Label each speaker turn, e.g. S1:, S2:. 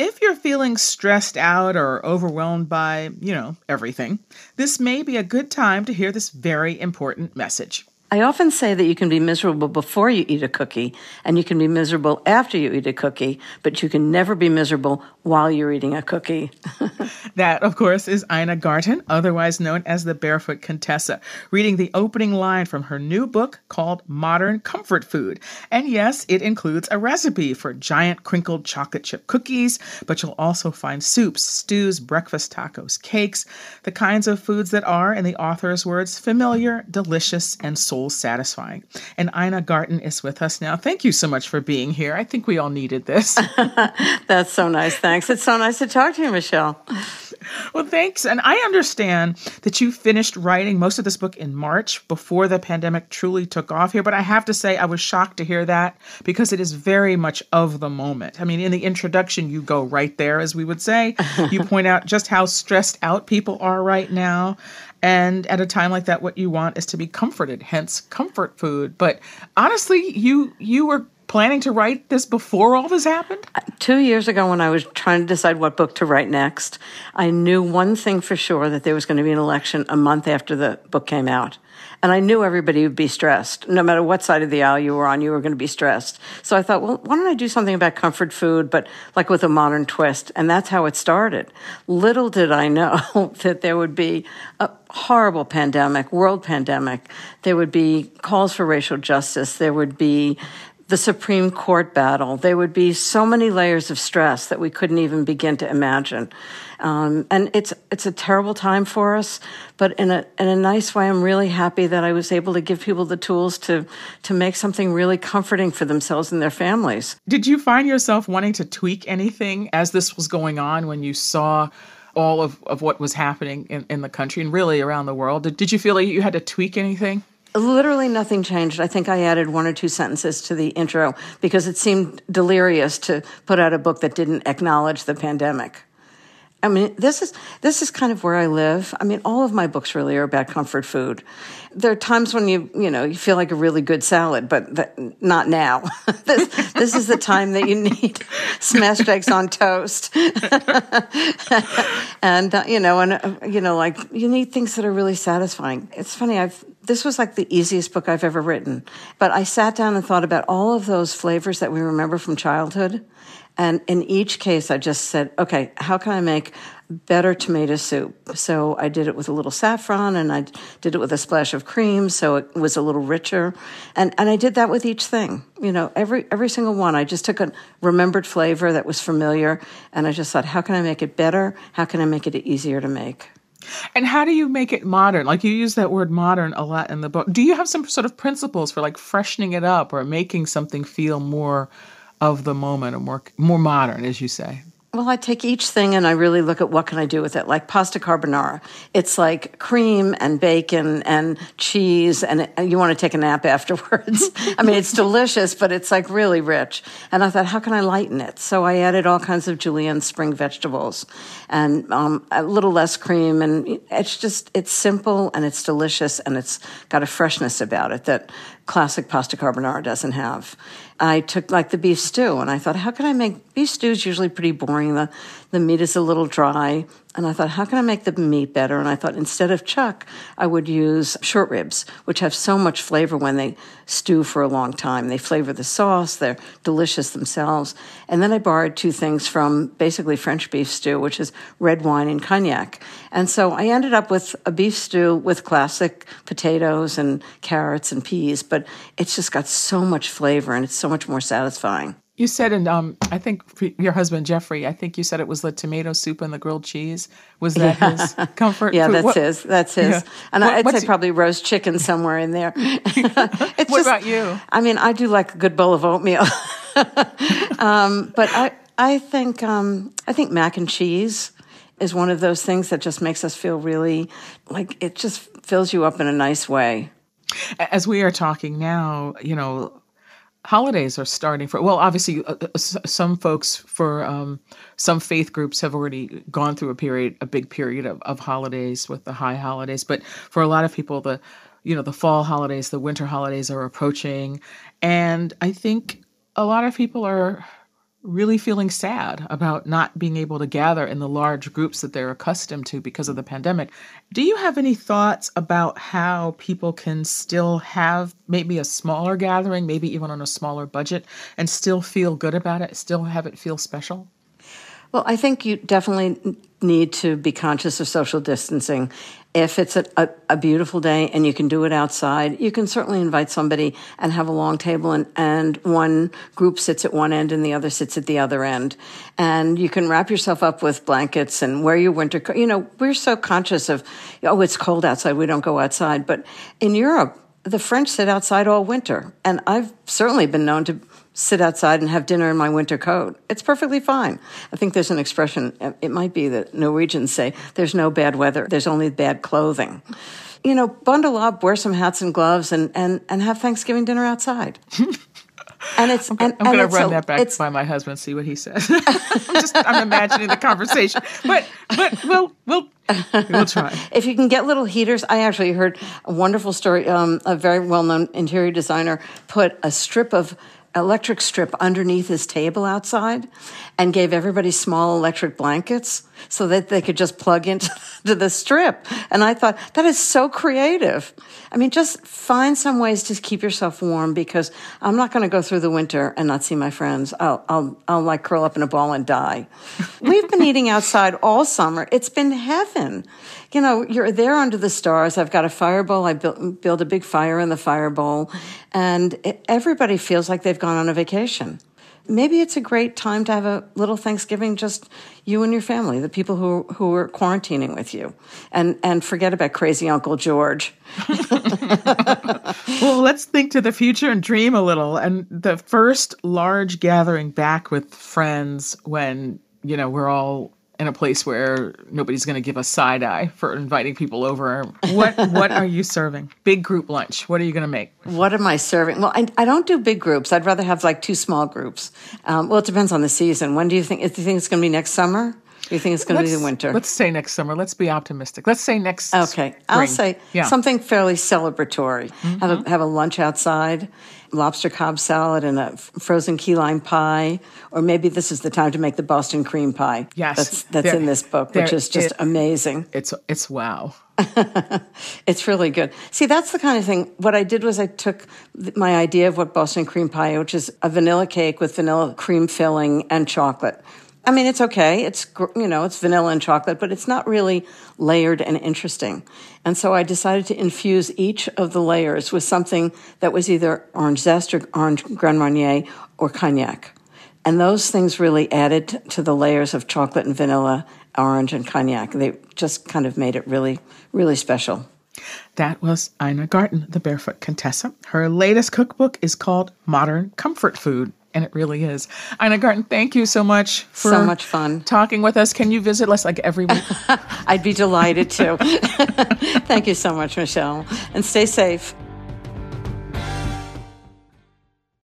S1: If you're feeling stressed out or overwhelmed by, everything, this may be a good time to hear this very important message.
S2: I often say that you can be miserable before you eat a cookie, and you can be miserable after you eat a cookie, but you can never be miserable while you're eating a cookie.
S1: That, of course, is Ina Garten, otherwise known as the Barefoot Contessa, reading the opening line from her new book called Modern Comfort Food. And yes, it includes a recipe for giant crinkled chocolate chip cookies, but you'll also find soups, stews, breakfast tacos, cakes, the kinds of foods that are, in the author's words, familiar, delicious, and soul-satisfying. And Ina Garten is with us now. Thank you so much for being here. I think we all needed this.
S2: That's so nice. Thanks. It's so nice to talk to you, Michelle.
S1: Well, thanks. And I understand that you finished writing most of this book in March before the pandemic truly took off here. But I have to say, I was shocked to hear that because it is very much of the moment. I mean, in the introduction, you go right there, as we would say. You point out just how stressed out people are right now. And at a time like that, what you want is to be comforted, hence comfort food. But honestly, you were planning to write this before all this happened?
S2: 2 years ago, when I was trying to decide what book to write next, I knew one thing for sure, that there was going to be an election a month after the book came out. And I knew everybody would be stressed. No matter what side of the aisle you were on, you were going to be stressed. So I thought, well, why don't I do something about comfort food, but like with a modern twist? And that's how it started. Little did I know that there would be a horrible pandemic, world pandemic. There would be calls for racial justice. There would be the Supreme Court battle. There would be so many layers of stress that we couldn't even begin to imagine. And it's a terrible time for us, but in a nice way, I'm really happy that I was able to give people the tools to make something really comforting for themselves and their families.
S1: Did you find yourself wanting to tweak anything as this was going on when you saw all of what was happening in the country and really around the world? Did you feel like you had to tweak anything?
S2: Literally nothing changed. I think I added 1 or 2 sentences to the intro because it seemed delirious to put out a book that didn't acknowledge the pandemic. I mean, this is kind of where I live. I mean, all of my books really are about comfort food. There are times when you feel like a really good salad, but not now. This is the time that you need smashed eggs on toast, and like you need things that are really satisfying. It's funny. This was like the easiest book I've ever written, but I sat down and thought about all of those flavors that we remember from childhood. And in each case, I just said, okay, how can I make better tomato soup? So I did it with a little saffron, and I did it with a splash of cream, so it was a little richer. And I did that with each thing. Every single one. I just took a remembered flavor that was familiar, and I just thought, how can I make it better? How can I make it easier to make?
S1: And how do you make it modern? Like, you use that word modern a lot in the book. Do you have some sort of principles for like freshening it up or making something feel more of the moment, or more modern, as you say?
S2: Well, I take each thing and I really look at what can I do with it. Like pasta carbonara. It's like cream and bacon and cheese, and you want to take a nap afterwards. I mean, it's delicious, but it's like really rich. And I thought, how can I lighten it? So I added all kinds of julienne spring vegetables and a little less cream. And it's simple and it's delicious, and it's got a freshness about it that classic pasta carbonara doesn't have. I took like the beef stew, and I thought, how can I make beef stew is usually pretty boring. The meat is a little dry. And I thought, how can I make the meat better? And I thought, instead of chuck, I would use short ribs, which have so much flavor when they stew for a long time. They flavor the sauce. They're delicious themselves. And then I borrowed 2 things from basically French beef stew, which is red wine and cognac. And so I ended up with a beef stew with classic potatoes and carrots and peas, but it's just got so much flavor, and it's so much more satisfying.
S1: You said, and I think for your husband, Jeffrey, I think you said it was the tomato soup and the grilled cheese. Was that his comfort
S2: Yeah,
S1: food?
S2: That's his. Yeah. And I'd say probably roast chicken somewhere in there.
S1: What about you?
S2: I mean, I do like a good bowl of oatmeal. But I think mac and cheese is one of those things that just makes us feel really like it just fills you up in a nice way.
S1: As we are talking now, holidays are starting obviously some folks for some faith groups have already gone through a big period of holidays with the high holidays. But for a lot of people, the fall holidays, the winter holidays are approaching. And I think a lot of people are really feeling sad about not being able to gather in the large groups that they're accustomed to because of the pandemic. Do you have any thoughts about how people can still have maybe a smaller gathering, maybe even on a smaller budget, and still feel good about it, still have it feel special?
S2: Well, I think you definitely need to be conscious of social distancing. If it's a beautiful day and you can do it outside, you can certainly invite somebody and have a long table and one group sits at one end and the other sits at the other end. And you can wrap yourself up with blankets and wear your winter coat. You know, we're so conscious of, oh, it's cold outside, we don't go outside. But in Europe, the French sit outside all winter. And I've certainly been known to sit outside and have dinner in my winter coat. It's perfectly fine. I think there's an expression, it might be that Norwegians say, there's no bad weather, there's only bad clothing. You know, bundle up, wear some hats and gloves, and have Thanksgiving dinner outside. And it's
S1: I'm going to run that back by my husband, see what he says. I'm imagining the conversation, but we'll try.
S2: If you can get little heaters, I actually heard a wonderful story. A very well-known interior designer put a electric strip underneath his table outside and gave everybody small electric blankets so that they could just plug into the strip. And I thought, that is so creative. I mean, just find some ways to keep yourself warm, because I'm not going to go through the winter and not see my friends. I'll like curl up in a ball and die. We've been eating outside all summer. It's been heaven. You know, you're there under the stars. I've got a fire bowl. I build a big fire in the fire bowl, and everybody feels like they've gone on a vacation. Maybe it's a great time to have a little Thanksgiving, just you and your family, the people who are quarantining with you, and forget about crazy Uncle George.
S1: Well, let's think to the future and dream a little. And the first large gathering back with friends when, you know, we're all in a place where nobody's going to give us side eye for inviting people over. What are you serving? Big group lunch. What are you going to make?
S2: What am I serving? Well, I don't do big groups. I'd rather have like 2 small groups. Well, it depends on the season. When do you think? Do you think it's going to be next summer? Do you think it's going to be the winter?
S1: Let's say next summer. Let's be optimistic. Let's say next spring.
S2: Okay. I'll say something fairly celebratory. Mm-hmm. Have a lunch outside, lobster Cobb salad and a frozen key lime pie, or maybe this is the time to make the Boston cream pie.
S1: Yes.
S2: That's in this book, which is just amazing.
S1: It's wow.
S2: It's really good. See, that's the kind of thing. What I did was I took my idea of what Boston cream pie, which is a vanilla cake with vanilla cream filling and chocolate. I mean, it's okay. It's vanilla and chocolate, but it's not really layered and interesting. And so I decided to infuse each of the layers with something that was either orange zest or orange Grand Marnier or cognac. And those things really added to the layers of chocolate and vanilla, orange and cognac. They just kind of made it really, really special.
S1: That was Ina Garten, the Barefoot Contessa. Her latest cookbook is called Modern Comfort Food. And it really is. Ina Garten, thank you so much for
S2: so much fun
S1: talking with us. Can you visit us like every week?
S2: I'd be delighted to. Thank you so much, Michelle. And stay safe.